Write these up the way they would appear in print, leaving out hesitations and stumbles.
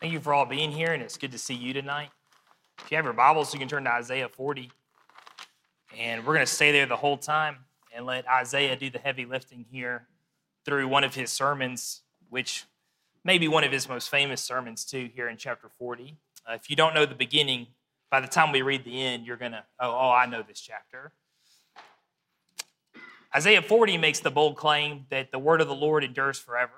Thank you for all being here, and it's good to see you tonight. If you have your Bibles, you can turn to Isaiah 40, and we're going to stay there the whole time and let Isaiah do the heavy lifting here through one of his sermons, which may be one of his most famous sermons, too, here in chapter 40. If you don't know the beginning, by the time we read the end, you're going to, I know this chapter. Isaiah 40 makes the bold claim that the word of the Lord endures forever.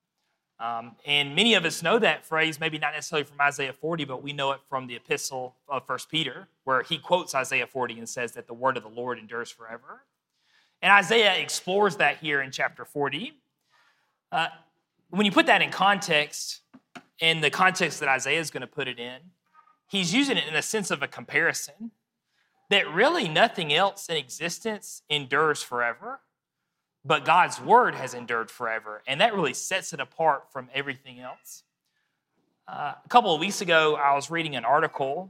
And many of us know that phrase, maybe not necessarily from Isaiah 40, but we know it from the epistle of 1 Peter, where he quotes Isaiah 40 and says that the word of the Lord endures forever. And Isaiah explores that here in chapter 40. When you put that in context, in the context that Isaiah is going to put it in, he's using it in a sense of a comparison, that really nothing else in existence endures forever. But God's word has endured forever, and that really sets it apart from everything else. A couple of weeks ago, I was reading an article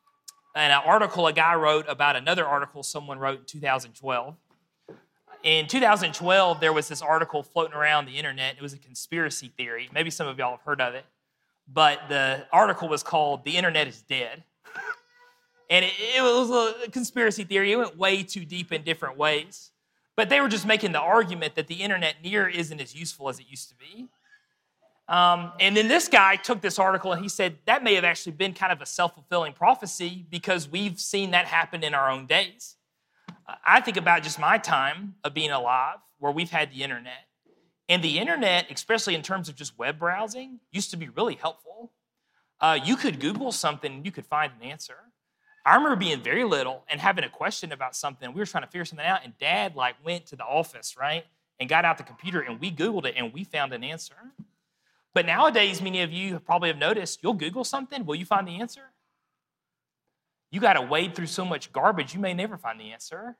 a guy wrote about another article someone wrote in 2012. In 2012, there was this article floating around the internet. It was a conspiracy theory. Maybe some of y'all have heard of it, but the article was called "The Internet is Dead." And it was a conspiracy theory. It went way too deep in different ways. But they were just making the argument that the internet isn't as useful as it used to be. And then this guy took this article and he said that may have actually been kind of a self-fulfilling prophecy because we've seen that happen in our own days. I think about just my time of being alive where we've had the internet. And the internet, especially in terms of just web browsing, used to be really helpful. You could Google something and you could find an answer. I remember being very little and having a question about something. We were trying to figure something out, and Dad went to the office, right, and got out the computer, and we Googled it, and we found an answer. But nowadays, many of you probably have noticed, you'll Google something, will you find the answer? You got to wade through so much garbage, you may never find the answer.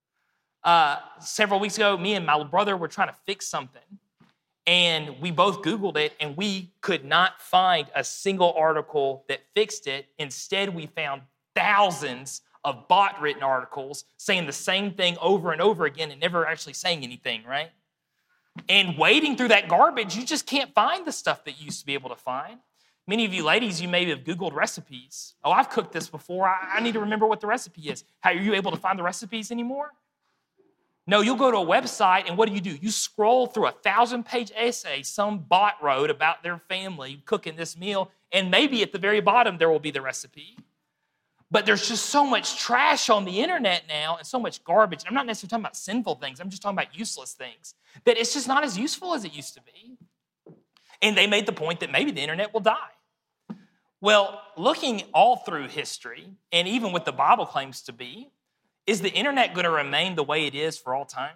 Several weeks ago, me and my brother were trying to fix something, and we both Googled it, and we could not find a single article that fixed it. Instead, we found thousands of bot-written articles saying the same thing over and over again and never actually saying anything, right? And wading through that garbage, you just can't find the stuff that you used to be able to find. Many of you ladies, you may have Googled recipes. Oh, I've cooked this before. I need to remember what the recipe is. How are you able to find the recipes anymore? No, you'll go to a website, and what do? You scroll through a 1,000-page essay some bot wrote about their family cooking this meal, and maybe at the very bottom there will be the recipe. But there's just so much trash on the internet now and so much garbage. I'm not necessarily talking about sinful things. I'm just talking about useless things. That it's just not as useful as it used to be. And they made the point that maybe the internet will die. Well, looking all through history, and even what the Bible claims to be, is the internet going to remain the way it is for all time?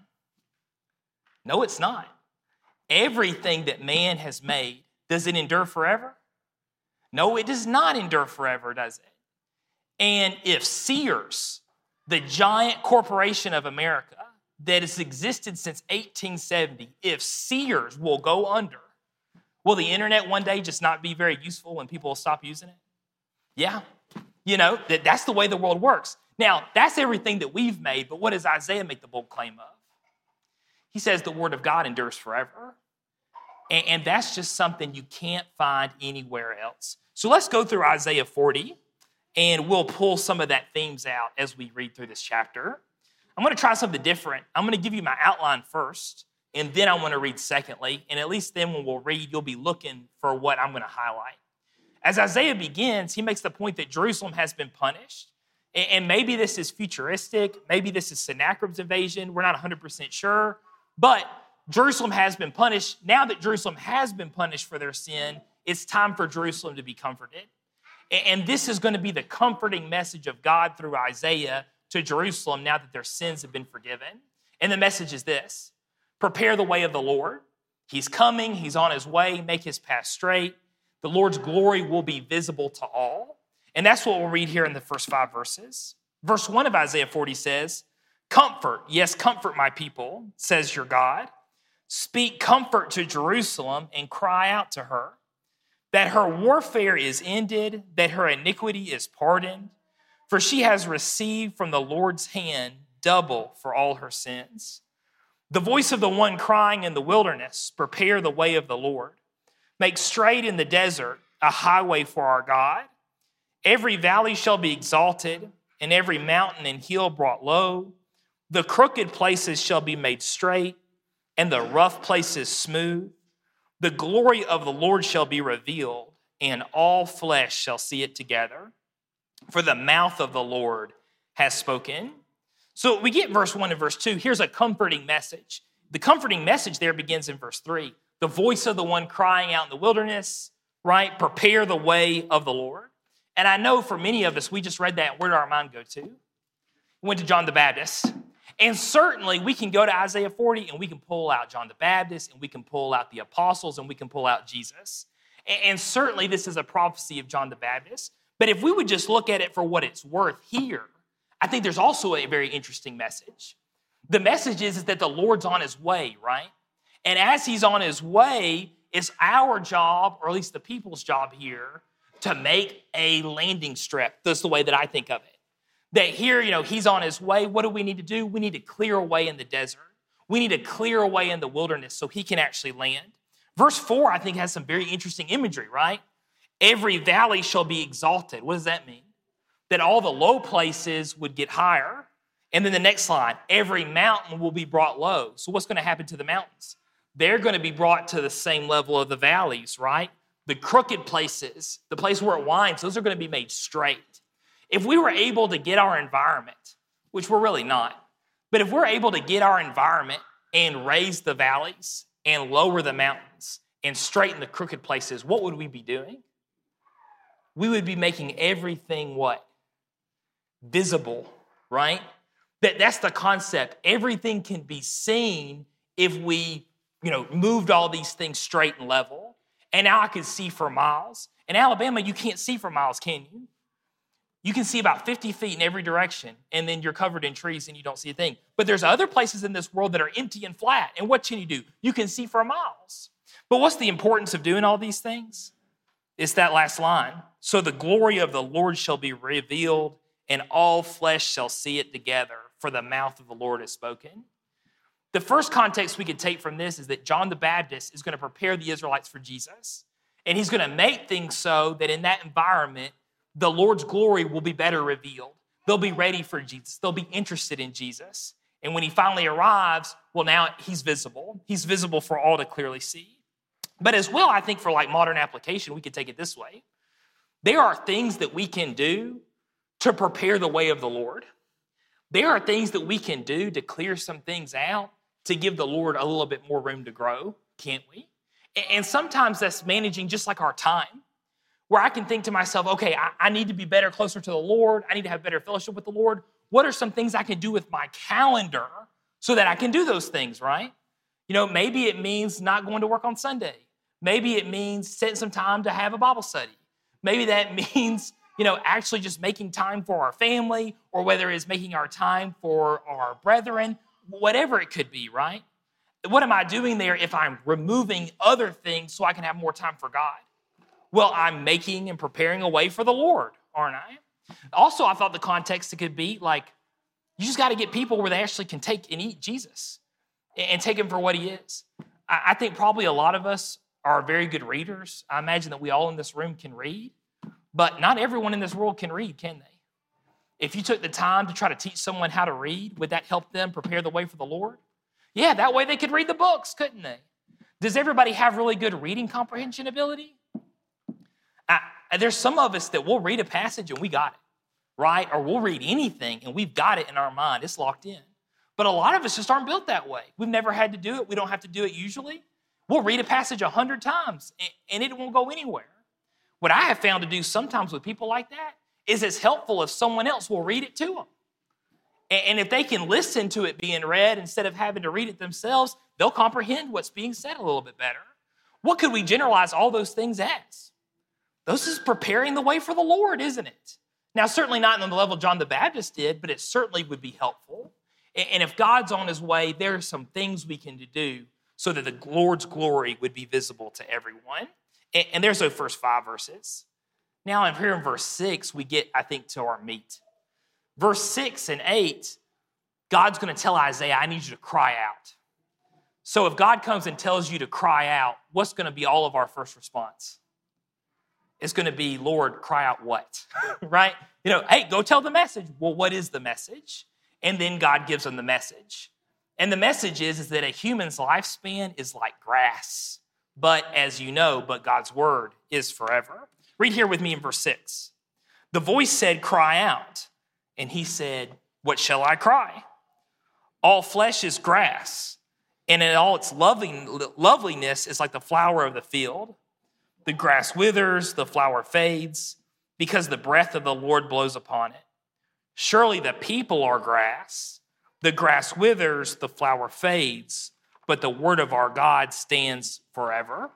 No, it's not. Everything that man has made, does it endure forever? No, it does not endure forever, does it? And if Sears, the giant corporation of America that has existed since 1870, if Sears will go under, will the internet one day just not be very useful when people will stop using it? Yeah. That's the way the world works. Now, that's everything that we've made, but what does Isaiah make the bold claim of? He says the word of God endures forever. And that's just something you can't find anywhere else. So let's go through Isaiah 40. And we'll pull some of that themes out as we read through this chapter. I'm going to try something different. I'm going to give you my outline first, and then I'm going to read secondly. And at least then when we'll read, you'll be looking for what I'm going to highlight. As Isaiah begins, he makes the point that Jerusalem has been punished. And maybe this is futuristic. Maybe this is Sennacherib's invasion. We're not 100% sure. But Jerusalem has been punished. Now that Jerusalem has been punished for their sin, it's time for Jerusalem to be comforted. And this is going to be the comforting message of God through Isaiah to Jerusalem now that their sins have been forgiven. And the message is this: prepare the way of the Lord. He's coming. He's on his way. Make his path straight. The Lord's glory will be visible to all. And that's what we'll read here in the first 5 verses. Verse 1 of Isaiah 40 says, "Comfort, yes, comfort my people, says your God. Speak comfort to Jerusalem and cry out to her, that her warfare is ended, that her iniquity is pardoned, for she has received from the Lord's hand double for all her sins. The voice of the one crying in the wilderness, prepare the way of the Lord. Make straight in the desert a highway for our God. Every valley shall be exalted, and every mountain and hill brought low. The crooked places shall be made straight, and the rough places smooth. The glory of the Lord shall be revealed, and all flesh shall see it together. For the mouth of the Lord has spoken. So we get verse 1 and verse 2. Here's a comforting message. The comforting message there begins in verse 3. The voice of the one crying out in the wilderness, right? Prepare the way of the Lord. And I know for many of us, we just read that. Where did our mind go to? We went to John the Baptist. And certainly we can go to Isaiah 40 and we can pull out John the Baptist and we can pull out the apostles and we can pull out Jesus. And certainly this is a prophecy of John the Baptist. But if we would just look at it for what it's worth here, I think there's also a very interesting message. The message is that the Lord's on his way, right? And as he's on his way, it's our job, or at least the people's job here, to make a landing strip. That's the way that I think of it. That here, he's on his way. What do we need to do? We need to clear away in the desert. We need to clear away in the wilderness so he can actually land. Verse 4, I think, has some very interesting imagery, right? Every valley shall be exalted. What does that mean? That all the low places would get higher. And then the next line, every mountain will be brought low. So what's going to happen to the mountains? They're going to be brought to the same level of the valleys, right? The crooked places, the place where it winds, those are going to be made straight. If we were able to get our environment, which we're really not, but if we're able to get our environment and raise the valleys and lower the mountains and straighten the crooked places, what would we be doing? We would be making everything what? Visible, right? That's the concept. Everything can be seen if we, moved all these things straight and level. And now I can see for miles. In Alabama, you can't see for miles, can you? You can see about 50 feet in every direction, and then you're covered in trees and you don't see a thing. But there's other places in this world that are empty and flat. And what can you do? You can see for miles. But what's the importance of doing all these things? It's that last line. So the glory of the Lord shall be revealed, and all flesh shall see it together, for the mouth of the Lord has spoken. The first context we could take from this is that John the Baptist is going to prepare the Israelites for Jesus. And he's going to make things so that in that environment, the Lord's glory will be better revealed. They'll be ready for Jesus. They'll be interested in Jesus. And when he finally arrives, well, now he's visible. He's visible for all to clearly see. But as well, I think for modern application, we could take it this way. There are things that we can do to prepare the way of the Lord. There are things that we can do to clear some things out to give the Lord a little bit more room to grow, can't we? And sometimes that's managing just like our time, where I can think to myself, okay, I need to be better, closer to the Lord. I need to have better fellowship with the Lord. What are some things I can do with my calendar so that I can do those things, right? Maybe it means not going to work on Sunday. Maybe it means setting some time to have a Bible study. Maybe that means, actually just making time for our family, or whether it's making our time for our brethren, whatever it could be, right? What am I doing there if I'm removing other things so I can have more time for God? Well, I'm making and preparing a way for the Lord, aren't I? Also, I thought the context it could be you just got to get people where they actually can take and eat Jesus and take him for what he is. I think probably a lot of us are very good readers. I imagine that we all in this room can read, but not everyone in this world can read, can they? If you took the time to try to teach someone how to read, would that help them prepare the way for the Lord? Yeah, that way they could read the books, couldn't they? Does everybody have really good reading comprehension ability? There's some of us that we'll read a passage and we got it, right? Or we'll read anything and we've got it in our mind. It's locked in. But a lot of us just aren't built that way. We've never had to do it. We don't have to do it usually. We'll read a passage 100 times and it won't go anywhere. What I have found to do sometimes with people like that is it's helpful if someone else will read it to them. And if they can listen to it being read instead of having to read it themselves, they'll comprehend what's being said a little bit better. What could we generalize all those things as? This is preparing the way for the Lord, isn't it? Now, certainly not on the level John the Baptist did, but it certainly would be helpful. And if God's on his way, there are some things we can do so that the Lord's glory would be visible to everyone. And there's those first 5 verses. Now, here in verse 6, we get, I think, to our meat. Verse 6 and 8, God's going to tell Isaiah, I need you to cry out. So if God comes and tells you to cry out, what's going to be all of our first response? is going to be, Lord, cry out what? Right? Hey, go tell the message. Well, what is the message? And then God gives them the message. And the message is that a human's lifespan is like grass. But as you know, but God's word is forever. Read here with me in verse 6. The voice said, cry out. And he said, what shall I cry? All flesh is grass, and in all its loveliness is like the flower of the field. The grass withers, the flower fades, because the breath of the Lord blows upon it. Surely the people are grass. The grass withers, the flower fades, but the word of our God stands forever.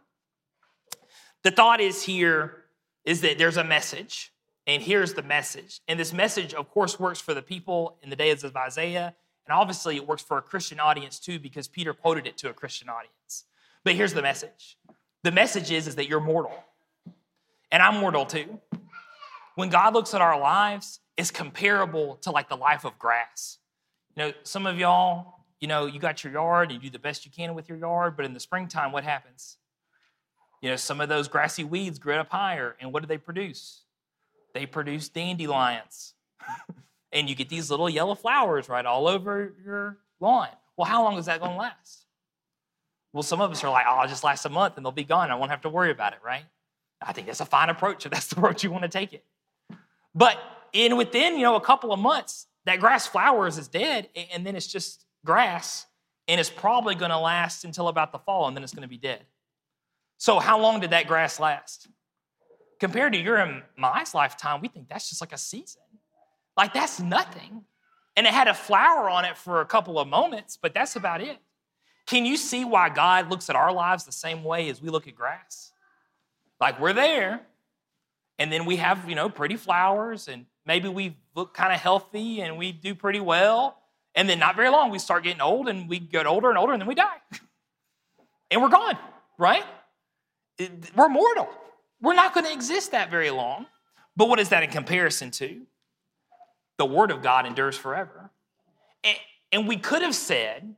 The thought is that there's a message, and here's the message. And this message, of course, works for the people in the days of Isaiah, and obviously it works for a Christian audience too, because Peter quoted it to a Christian audience. But here's the message. The message is that you're mortal, and I'm mortal too. When God looks at our lives, it's comparable to like the life of grass. Some of y'all, you got your yard, and you do the best you can with your yard, but in the springtime, what happens? Some of those grassy weeds grow up higher, and what do they produce? They produce dandelions. And you get these little yellow flowers right all over your lawn. Well, how long is that going to last? Well, some of us are like, I'll just last a month and they'll be gone. I won't have to worry about it, right? I think that's a fine approach if that's the approach you want to take it. But within, a couple of months, that grass flowers is dead, and then it's just grass, and it's probably going to last until about the fall, and then it's going to be dead. So how long did that grass last? Compared to your and my lifetime, we think that's just like a season. Like, that's nothing. And it had a flower on it for a couple of moments, but that's about it. Can you see why God looks at our lives the same way as we look at grass? Like, we're there, and then we have, pretty flowers, and maybe we look kind of healthy, and we do pretty well, and then not very long, we start getting old, and we get older and older, and then we die. And we're gone, right? We're mortal. We're not going to exist that very long. But what is that in comparison to? The word of God endures forever. And he could have said,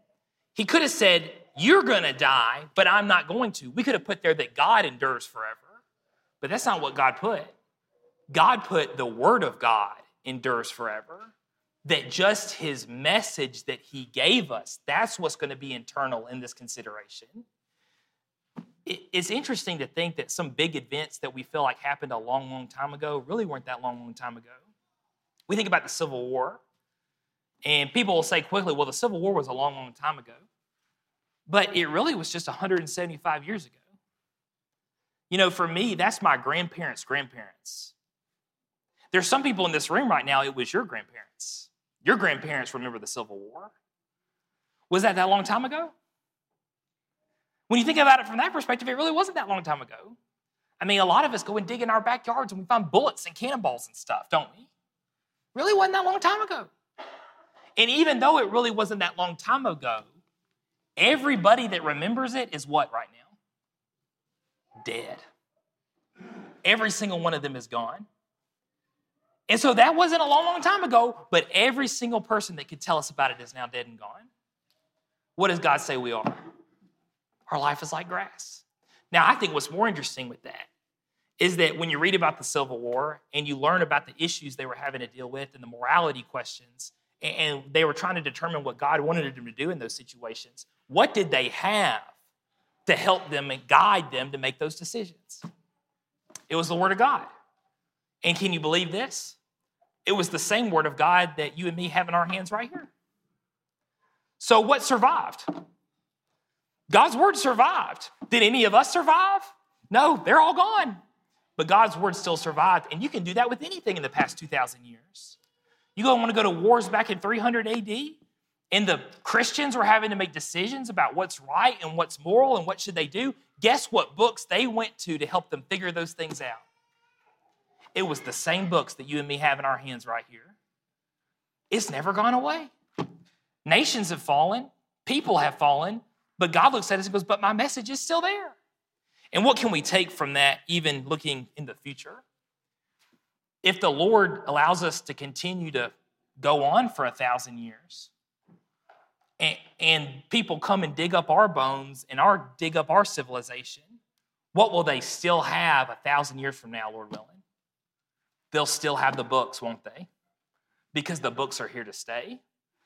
you're going to die, but I'm not going to. We could have put there that God endures forever. But that's not what God put. God put the word of God endures forever. That just his message that he gave us, that's what's going to be eternal in this consideration. It's interesting to think that some big events that we feel like happened a long, long time ago really weren't that long time ago. We think about the Civil War, and people will say quickly, well, the Civil War was a long, long time ago. But it really was just 175 years ago. For me, that's my grandparents' grandparents. There's some people in this room right now, it was your grandparents. Your grandparents remember the Civil War. Was that long time ago? When you think about it from that perspective, it really wasn't that long time ago. I mean, a lot of us go and dig in our backyards and we find bullets and cannonballs and stuff, don't we? Really wasn't that long time ago. And even though it really wasn't that long time ago, everybody that remembers it is what right now? Dead. Every single one of them is gone. And so that wasn't a long, long time ago, but every single person that could tell us about it is now dead and gone. What does God say we are? Our life is like grass. Now, I think what's more interesting with that is that when you read about the Civil War and you learn about the issues they were having to deal with and the morality questions, and they were trying to determine what God wanted them to do in those situations, what did they have to help them and guide them to make those decisions? It was the Word of God. And can you believe this? It was the same Word of God that you and me have in our hands right here. So what survived? God's Word survived. Did any of us survive? No, they're all gone. But God's Word still survived. And you can do that with anything in the past 2,000 years. You want to go to wars back in 300 AD, and the Christians were having to make decisions about what's right and what's moral and what should they do. Guess what books they went to help them figure those things out? It was the same books that you and me have in our hands right here. It's never gone away. Nations have fallen. People have fallen. But God looks at us and goes, but my message is still there. And what can we take from that, even looking in the future? If the Lord allows us to continue to go on for 1,000 years, and people come and dig up our bones and dig up our civilization, What will they still have 1,000 years from now, Lord willing? They'll still have the books, won't they? Because the books are here to stay.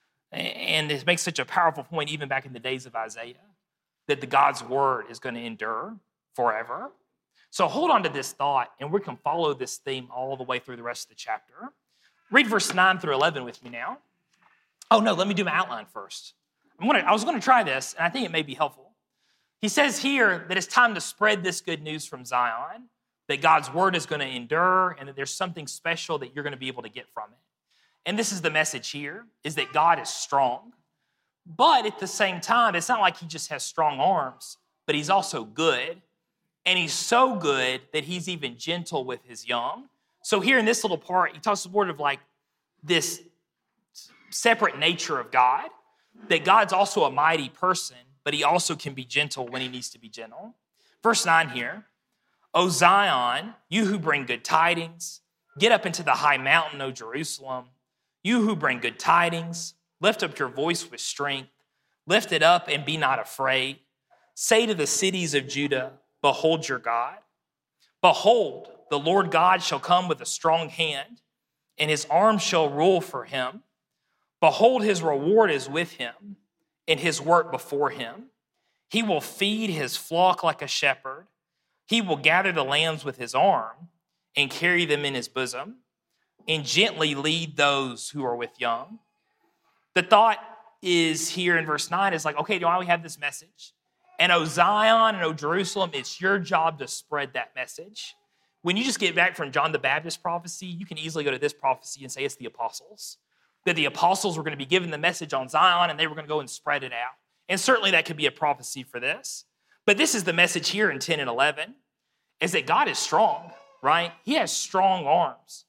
And it makes such a powerful point, even back in the days of Isaiah, that the God's word is going to endure forever. So hold on to this thought, and we can follow this theme all the way through the rest of the chapter. Read verse 9 through 11 with me now. Oh, no, let me do my outline first. I was going to try this, and I think it may be helpful. He says here that it's time to spread this good news from Zion, that God's word is going to endure, and that there's something special that you're going to be able to get from it. And this is the message here, is that God is strong. But at the same time, it's not like he just has strong arms, but he's also good. And he's so good that he's even gentle with his young. So here in this little part, he talks sort of like this separate nature of God, that God's also a mighty person, but he also can be gentle when he needs to be gentle. Verse 9 here, O Zion, you who bring good tidings, get up into the high mountain, O Jerusalem. You who bring good tidings, lift up your voice with strength. Lift it up and be not afraid. Say to the cities of Judah, behold your God. Behold, the Lord God shall come with a strong hand, and his arm shall rule for him. Behold, his reward is with him, and his work before him. He will feed his flock like a shepherd. He will gather the lambs with his arm and carry them in his bosom, and gently lead those who are with young. The thought is here in verse 9 is like, okay, now we have this message. And O Zion and O Jerusalem, it's your job to spread that message. When you just get back from John the Baptist prophecy, you can easily go to this prophecy and say it's the apostles. That the apostles were going to be given the message on Zion and they were going to go and spread it out. And certainly that could be a prophecy for this. But this is the message here in 10 and 11, is that God is strong, right? He has strong arms.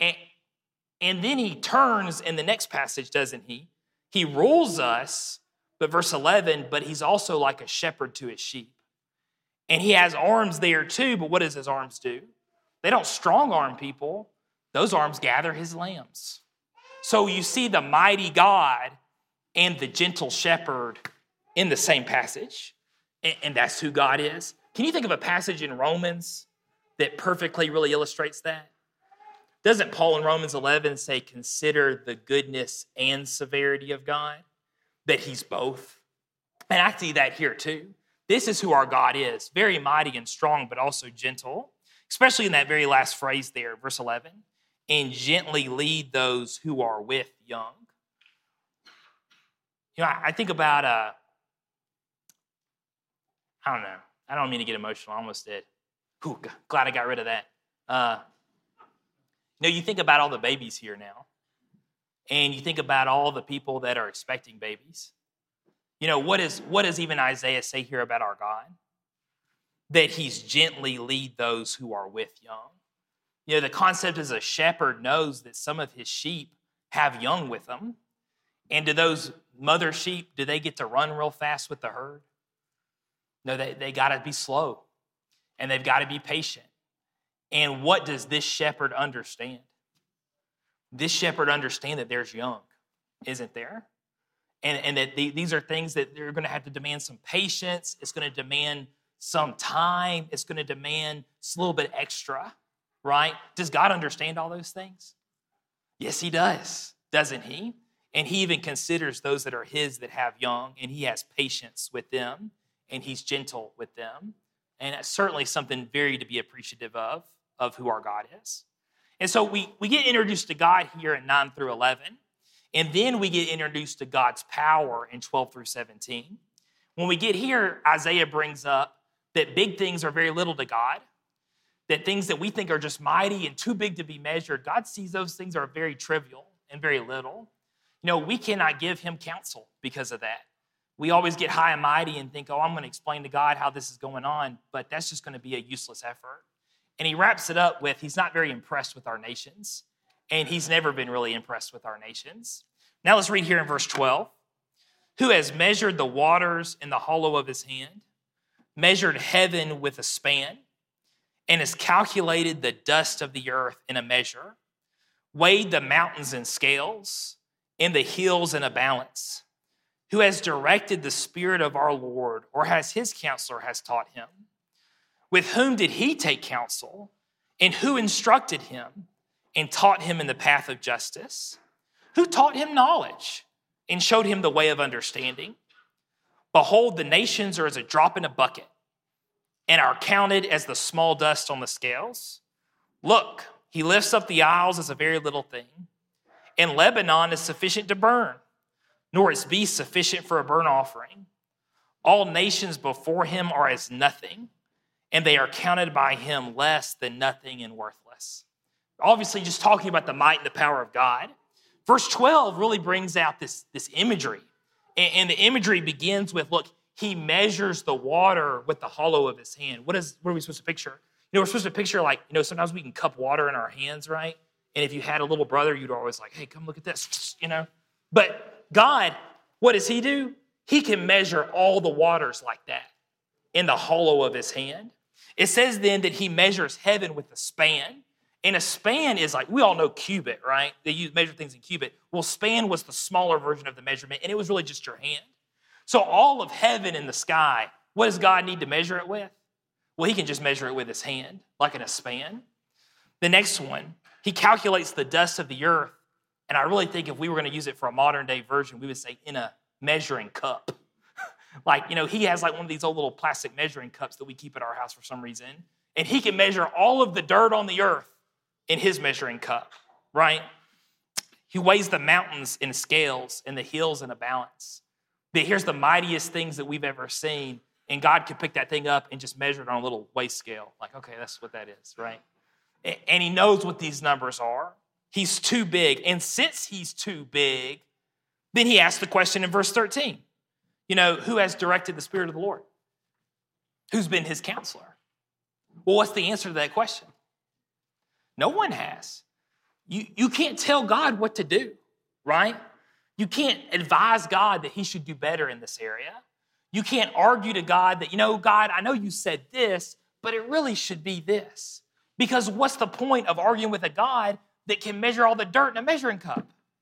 And then he turns in the next passage, doesn't he? He rules us, but verse 11, but he's also like a shepherd to his sheep. And he has arms there too, but what does his arms do? They don't strong arm people. Those arms gather his lambs. So you see the mighty God and the gentle shepherd in the same passage. And that's who God is. Can you think of a passage in Romans that perfectly really illustrates that? Doesn't Paul in Romans 11 say, consider the goodness and severity of God? That he's both. And I see that here too. This is who our God is. Very mighty and strong, but also gentle. Especially in that very last phrase there, verse 11. And gently lead those who are with young. You know, I think about, I don't know. I don't mean to get emotional. I almost did. Whew, glad I got rid of that. You think about all the babies here now. And you think about all the people that are expecting babies. What does even Isaiah say here about our God? That he's gently lead those who are with young. The concept is a shepherd knows that some of his sheep have young with them. And do those mother sheep, do they get to run real fast with the herd? No, they got to be slow. And they've got to be patient. And what does this shepherd understand? This shepherd understands that there's young, isn't there? And that these are things that they're going to have to demand some patience. It's going to demand some time. It's going to demand a little bit extra, right? Does God understand all those things? Yes, he does, doesn't he? And he even considers those that are his that have young, and he has patience with them, and he's gentle with them. And that's certainly something very to be appreciative of who our God is. And so we get introduced to God here in 9 through 11, and then we get introduced to God's power in 12 through 17. When we get here, Isaiah brings up that big things are very little to God, that things that we think are just mighty and too big to be measured, God sees those things are very trivial and very little. We cannot give him counsel because of that. We always get high and mighty and think, I'm going to explain to God how this is going on, but that's just going to be a useless effort. And he wraps it up with, he's not very impressed with our nations, and he's never been really impressed with our nations. Now let's read here in verse 12. Who has measured the waters in the hollow of his hand, measured heaven with a span, and has calculated the dust of the earth in a measure, weighed the mountains in scales, and the hills in a balance? Who has directed the Spirit of our Lord, or has his counselor has taught him? With whom did he take counsel? And who instructed him and taught him in the path of justice? Who taught him knowledge and showed him the way of understanding? Behold, the nations are as a drop in a bucket and are counted as the small dust on the scales. Look, he lifts up the isles as a very little thing, and Lebanon is sufficient to burn, nor its beasts sufficient for a burnt offering. All nations before him are as nothing, and they are counted by him less than nothing and worthless. Obviously, just talking about the might and the power of God. Verse 12 really brings out this imagery. And the imagery begins with, look, he measures the water with the hollow of his hand. What are we supposed to picture? We're supposed to picture sometimes we can cup water in our hands, right? And if you had a little brother, you'd always hey, come look at this, But God, what does he do? He can measure all the waters like that in the hollow of his hand. It says then that he measures heaven with a span. And a span is we all know cubit, right? They measure things in cubit. Well, span was the smaller version of the measurement, and it was really just your hand. So all of heaven in the sky, what does God need to measure it with? Well, he can just measure it with his hand, like in a span. The next one, he calculates the dust of the earth. And I really think if we were going to use it for a modern day version, we would say in a measuring cup. He has one of these old little plastic measuring cups that we keep at our house for some reason. And he can measure all of the dirt on the earth in his measuring cup, right? He weighs the mountains in scales and the hills in a balance. But here's the mightiest things that we've ever seen. And God could pick that thing up and just measure it on a little weigh scale. Okay, that's what that is, right? And he knows what these numbers are. He's too big. And since he's too big, then he asks the question in verse 13. Who has directed the Spirit of the Lord? Who's been his counselor? Well, what's the answer to that question? No one has. You can't tell God what to do, right? You can't advise God that he should do better in this area. You can't argue to God that, God, I know you said this, but it really should be this. Because what's the point of arguing with a God that can measure all the dirt in a measuring cup?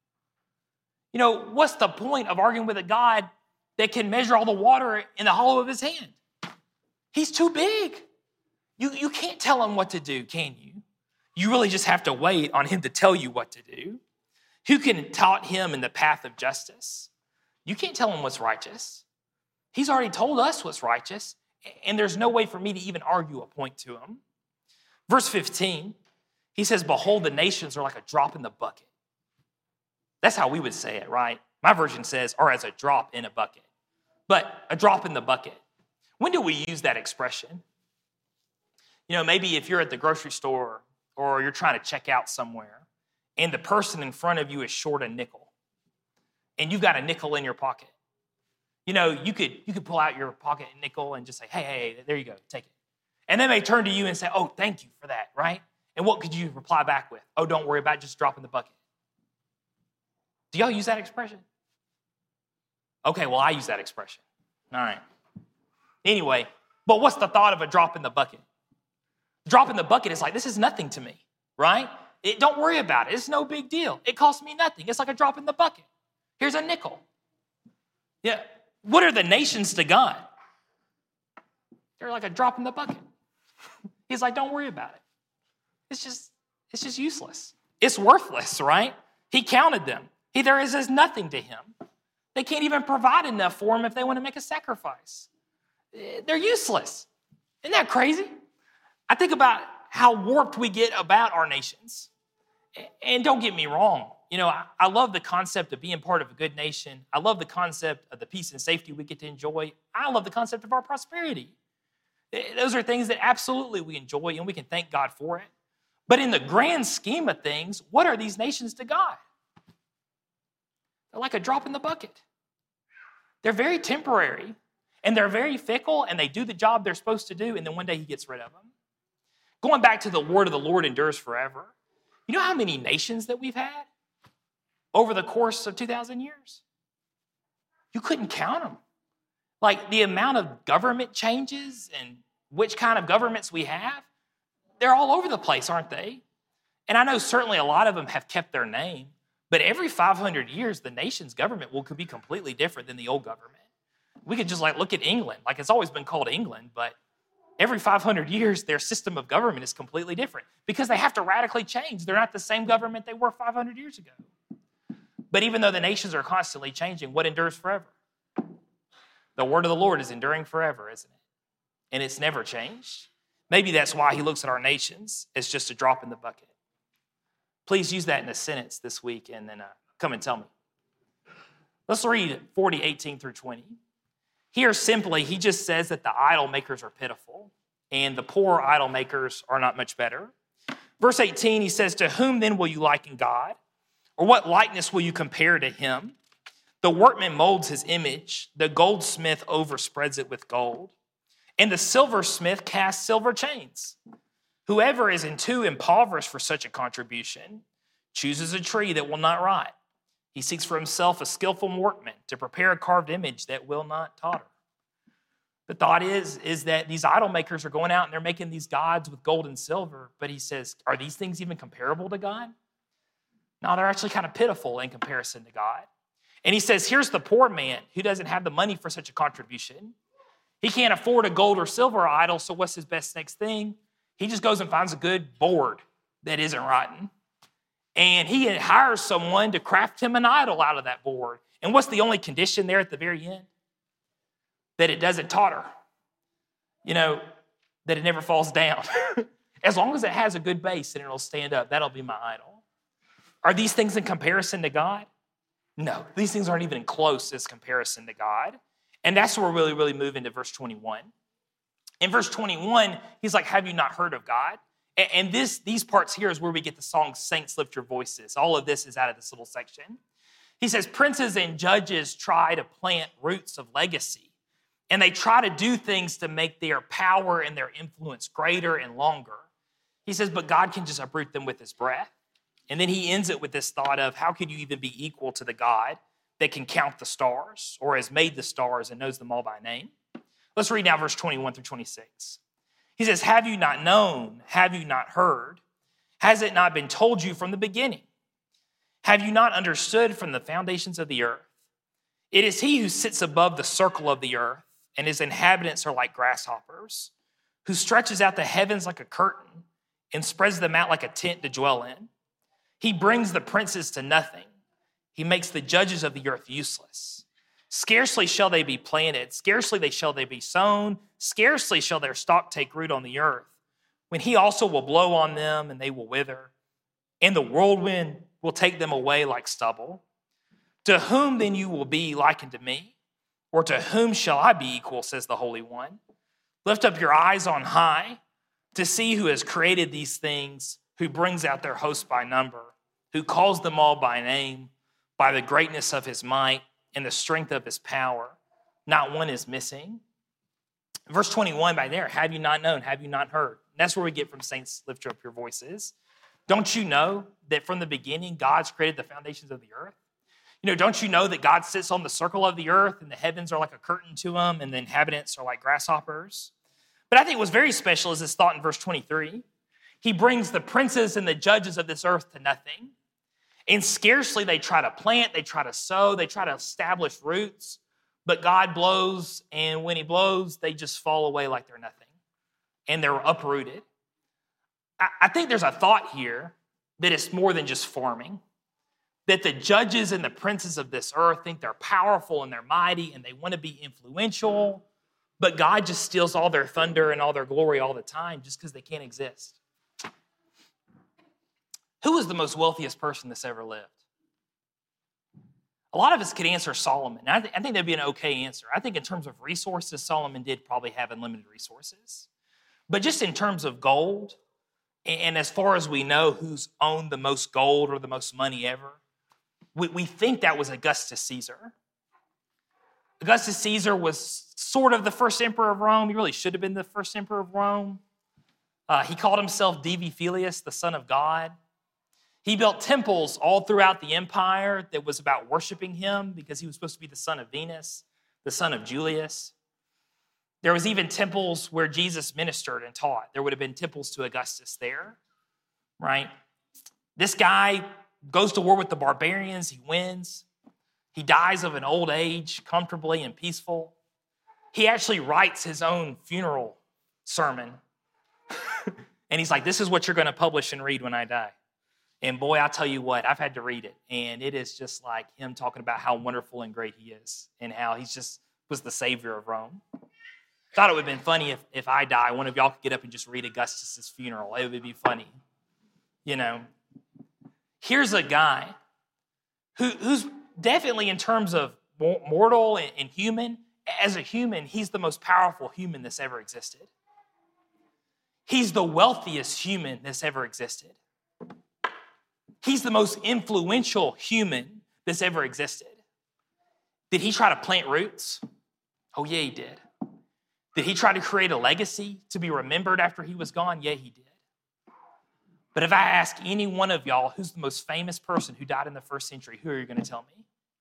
What's the point of arguing with a God that can measure all the water in the hollow of his hand? He's too big. You can't tell him what to do, can you? You really just have to wait on him to tell you what to do. Who can taught him in the path of justice? You can't tell him what's righteous. He's already told us what's righteous, and there's no way for me to even argue a point to him. Verse 15, he says, behold, the nations are like a drop in the bucket. That's how we would say it, right? My version says, or as a drop in a bucket. But a drop in the bucket. When do we use that expression? Maybe if you're at the grocery store or you're trying to check out somewhere and the person in front of you is short a nickel and you've got a nickel in your pocket. You could pull out your pocket nickel and just say, hey, there you go, take it. And then they turn to you and say, oh, thank you for that, right? And what could you reply back with? Oh, don't worry about it, just drop in the bucket. Do y'all use that expression? Okay, well, I use that expression. All right. Anyway, but what's the thought of a drop in the bucket? Drop in the bucket is this is nothing to me, right? Don't worry about it. It's no big deal. It costs me nothing. It's like a drop in the bucket. Here's a nickel. Yeah. What are the nations to God? They're like a drop in the bucket. He's like, don't worry about it. It's just useless. It's worthless, right? He counted them. There is as nothing to him. They can't even provide enough for him if they want to make a sacrifice. They're useless. Isn't that crazy? I think about how warped we get about our nations. And don't get me wrong. I love the concept of being part of a good nation. I love the concept of the peace and safety we get to enjoy. I love the concept of our prosperity. Those are things that absolutely we enjoy, and we can thank God for it. But in the grand scheme of things, what are these nations to God? They're like a drop in the bucket. They're very temporary, and they're very fickle, and they do the job they're supposed to do, and then one day he gets rid of them. Going back to the word of the Lord endures forever. You know how many nations that we've had over the course of 2,000 years? You couldn't count them. The amount of government changes and which kind of governments we have, they're all over the place, aren't they? And I know certainly a lot of them have kept their name, but every 500 years, the nation's government could be completely different than the old government. We could just look at England. It's always been called England, but Every 500 years, their system of government is completely different because they have to radically change. They're not the same government they were 500 years ago. But even though the nations are constantly changing, what endures forever? The word of the Lord is enduring forever, isn't it? And it's never changed. Maybe that's why he looks at our nations as just a drop in the bucket. Please use that in a sentence this week and then come and tell me. Let's read 40:18 through 20. Here, simply, he just says that the idol makers are pitiful and the poor idol makers are not much better. Verse 18, he says, to whom then will you liken God? Or what likeness will you compare to him? The workman molds his image. The goldsmith overspreads it with gold. And the silversmith casts silver chains. Whoever is too impoverished for such a contribution chooses a tree that will not rot. He seeks for himself a skillful workman to prepare a carved image that will not totter. The thought is that these idol makers are going out and they're making these gods with gold and silver, but he says, are these things even comparable to God? No, they're actually kind of pitiful in comparison to God. And he says, here's the poor man who doesn't have the money for such a contribution. He can't afford a gold or silver idol, so what's his best next thing? He just goes and finds a good board that isn't rotten. And he hires someone to craft him an idol out of that board. And what's the only condition there at the very end? That it doesn't totter. That it never falls down. As long as it has a good base and it'll stand up, that'll be my idol. Are these things in comparison to God? No, these things aren't even close as comparison to God. And that's where we're really move into verse 21. In verse 21, he's like, have you not heard of God? And these parts here is where we get the song, Saints Lift Your Voices. All of this is out of this little section. He says, princes and judges try to plant roots of legacy, and they try to do things to make their power and their influence greater and longer. He says, but God can just uproot them with his breath. And then he ends it with this thought of, how could you even be equal to the God that can count the stars or has made the stars and knows them all by name? Let's read now verse 21 through 26. He says, have you not known? Have you not heard? Has it not been told you from the beginning? Have you not understood from the foundations of the earth? It is he who sits above the circle of the earth, and his inhabitants are like grasshoppers, who stretches out the heavens like a curtain and spreads them out like a tent to dwell in. He brings the princes to nothing. He makes the judges of the earth useless. Scarcely shall they be planted, scarcely shall they be sown, scarcely shall their stock take root on the earth, when he also will blow on them and they will wither, and the whirlwind will take them away like stubble. To whom then you will be likened to me? Or to whom shall I be equal, says the Holy One? Lift up your eyes on high to see who has created these things, who brings out their hosts by number, who calls them all by name, by the greatness of his might and the strength of his power. Not one is missing. Verse 21 by there, have you not known? Have you not heard? And that's where we get from Saints Lift Up Your Voices. Don't you know that from the beginning, God's created the foundations of the earth? Don't you know that God sits on the circle of the earth and the heavens are like a curtain to him and the inhabitants are like grasshoppers? But I think what's very special is this thought in verse 23. He brings the princes and the judges of this earth to nothing. And scarcely they try to plant, they try to sow, they try to establish roots. But God blows, and when he blows, they just fall away like they're nothing. And they're uprooted. I think there's a thought here that it's more than just farming. That the judges and the princes of this earth think they're powerful and they're mighty and they want to be influential. But God just steals all their thunder and all their glory all the time just because they can't exist. Who was the most wealthiest person that's ever lived? A lot of us could answer Solomon. I think that'd be an okay answer. I think in terms of resources, Solomon did probably have unlimited resources. But just in terms of gold, and as far as we know who's owned the most gold or the most money ever, we think that was Augustus Caesar. Augustus Caesar was sort of the first emperor of Rome. He really should have been the first emperor of Rome. He called himself Divi Filius, the son of God. He built temples all throughout the empire that was about worshiping him because he was supposed to be the son of Venus, the son of Julius. There was even temples where Jesus ministered and taught. There would have been temples to Augustus there, right? This guy goes to war with the barbarians. He wins. He dies of an old age, comfortably and peaceful. He actually writes his own funeral sermon. And he's like, this is what you're going to publish and read when I die. And boy, I'll tell you what, I've had to read it. And it is just like him talking about how wonderful and great he is and how he just was the savior of Rome. Thought it would have been funny if I die, one of y'all could get up and just read Augustus' funeral. It would be funny. You know, here's a guy who's definitely, in terms of mortal and human, as a human, he's the most powerful human that's ever existed. He's the wealthiest human that's ever existed. He's the most influential human that's ever existed. Did he try to plant roots? Oh, yeah, he did. Did he try to create a legacy to be remembered after he was gone? Yeah, he did. But if I ask any one of y'all who's the most famous person who died in the first century, who are you going to tell me?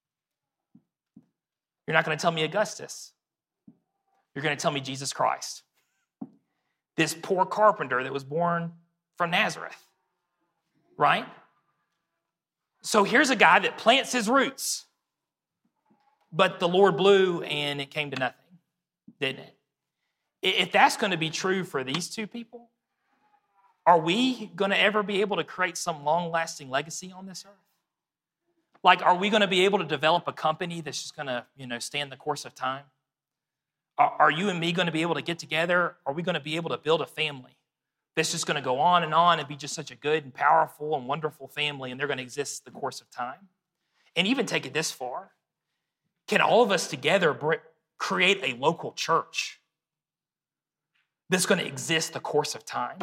You're not going to tell me Augustus. You're going to tell me Jesus Christ. This poor carpenter that was born from Nazareth, right? So here's a guy that plants his roots, but the Lord blew and it came to nothing, didn't it? If that's going to be true for these two people, are we going to ever be able to create some long-lasting legacy on this earth? Like, are we going to be able to develop a company that's just going to, stand the course of time? Are you and me going to be able to get together? Are we going to be able to build a family that's just going to go on and be just such a good and powerful and wonderful family, and they're going to exist the course of time? And even take it this far, can all of us together create a local church that's going to exist the course of time?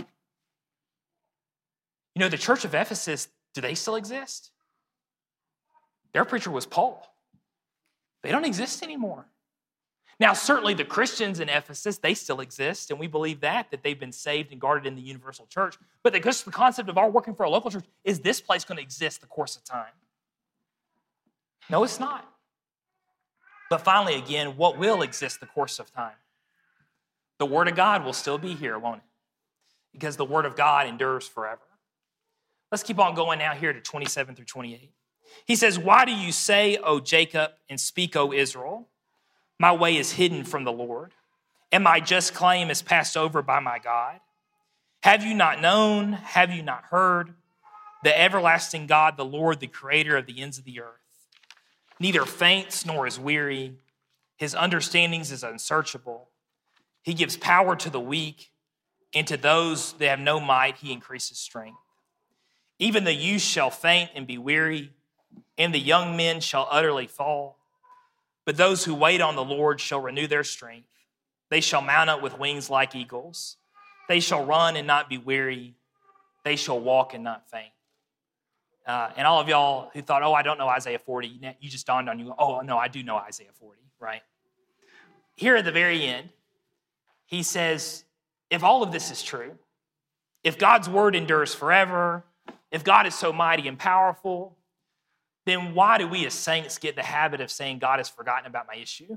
The church of Ephesus, do they still exist? Their preacher was Paul. They don't exist anymore. Now, certainly the Christians in Ephesus, they still exist, and we believe that they've been saved and guarded in the universal church. But the concept of our working for a local church, is this place going to exist the course of time? No, it's not. But finally, again, what will exist the course of time? The Word of God will still be here, won't it? Because the Word of God endures forever. Let's keep on going now here to 27 through 28. He says, why do you say, O Jacob, and speak, O Israel? My way is hidden from the Lord, and my just claim is passed over by my God. Have you not known? Have you not heard? The everlasting God, the Lord, the creator of the ends of the earth, neither faints nor is weary. His understandings is unsearchable. He gives power to the weak, and to those that have no might, he increases strength. Even the youth shall faint and be weary, and the young men shall utterly fall. But those who wait on the Lord shall renew their strength. They shall mount up with wings like eagles. They shall run and not be weary. They shall walk and not faint. And all of y'all who thought, I don't know Isaiah 40, you just dawned on you, no, I do know Isaiah 40, right? Here at the very end, he says, if all of this is true, if God's word endures forever, if God is so mighty and powerful, then why do we as saints get the habit of saying God has forgotten about my issue?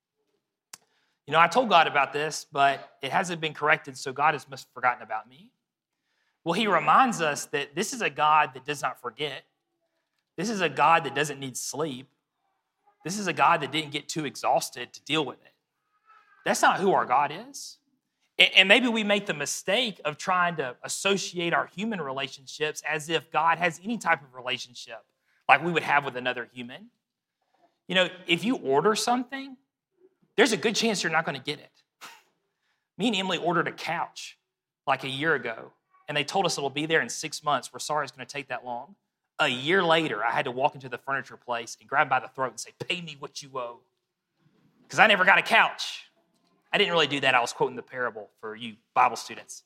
I told God about this, but it hasn't been corrected, so God has must have forgotten about me. Well, he reminds us that this is a God that does not forget. This is a God that doesn't need sleep. This is a God that didn't get too exhausted to deal with it. That's not who our God is. And maybe we make the mistake of trying to associate our human relationships as if God has any type of relationship like we would have with another human. If you order something, there's a good chance you're not going to get it. Me and Emily ordered a couch like a year ago, and they told us it'll be there in 6 months. We're sorry it's going to take that long. A year later, I had to walk into the furniture place and grab by the throat and say, pay me what you owe. Because I never got a couch. I didn't really do that. I was quoting the parable for you Bible students.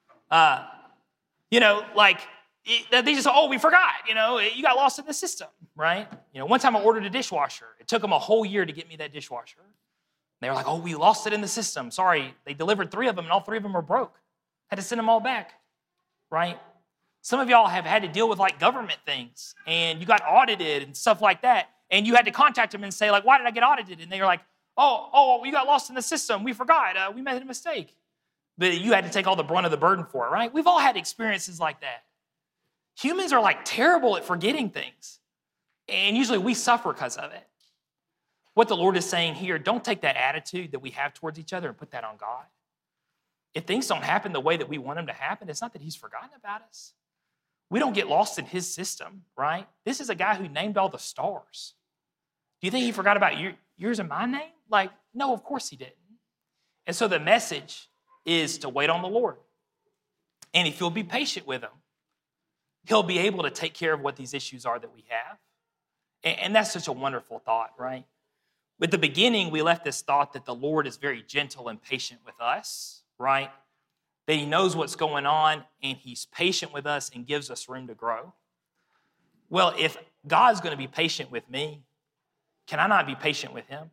They just, we forgot, you got lost in the system, right? One time I ordered a dishwasher. It took them a whole year to get me that dishwasher. They were like, we lost it in the system. Sorry, they delivered 3 of them, and all 3 of them were broke. Had to send them all back, right? Some of y'all have had to deal with government things, and you got audited and stuff like that, and you had to contact them and say, why did I get audited? And they were like, you got lost in the system. We forgot. We made a mistake. But you had to take all the brunt of the burden for it, right? We've all had experiences like that. Humans are terrible at forgetting things, and usually we suffer because of it. What the Lord is saying here, don't take that attitude that we have towards each other and put that on God. if things don't happen the way that we want them to happen, it's not that he's forgotten about us. We don't get lost in his system, right? This is a guy who named all the stars. Do you think he forgot about yours and my name? Like, no, of course he didn't. And so the message is to wait on the Lord. And if you'll be patient with him, he'll be able to take care of what these issues are that we have. And that's such a wonderful thought, right? At the beginning, we left this thought that the Lord is very gentle and patient with us, right? That he knows what's going on and he's patient with us and gives us room to grow. Well, if God's going to be patient with me, can I not be patient with him?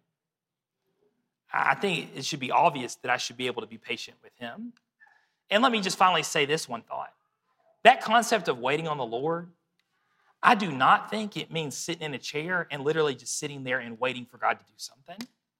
I think it should be obvious that I should be able to be patient with him. And let me just finally say this one thought. That concept of waiting on the Lord, I do not think it means sitting in a chair and literally just sitting there and waiting for God to do something.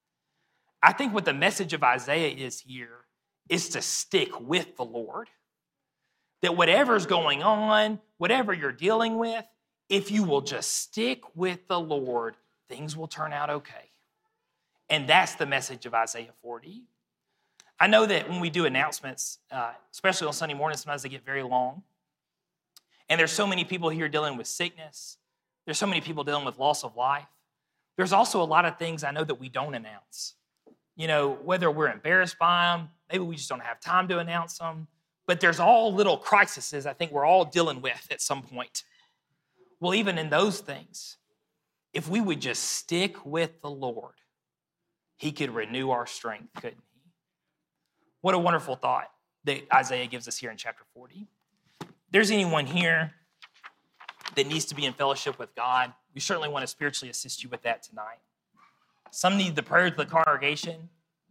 I think what the message of Isaiah is here is to stick with the Lord. That whatever's going on, whatever you're dealing with, if you will just stick with the Lord, things will turn out okay. And that's the message of Isaiah 40. I know that when we do announcements, especially on Sunday mornings, sometimes they get very long. And there's so many people here dealing with sickness. There's so many people dealing with loss of life. There's also a lot of things I know that we don't announce. You know, whether we're embarrassed by them, maybe we just don't have time to announce them. But there's all little crises I think we're all dealing with at some point. Well, even in those things, if we would just stick with the Lord, he could renew our strength, couldn't he? What a wonderful thought that Isaiah gives us here in chapter 40. If there's anyone here that needs to be in fellowship with God, we certainly want to spiritually assist you with that tonight. Some need the prayers of the congregation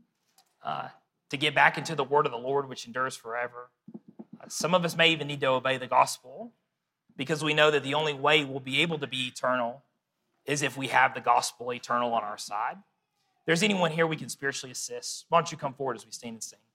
to get back into the word of the Lord, which endures forever. Some of us may even need to obey the gospel because we know that the only way we'll be able to be eternal is if we have the gospel eternal on our side. If there's anyone here we can spiritually assist, why don't you come forward as we stand and sing?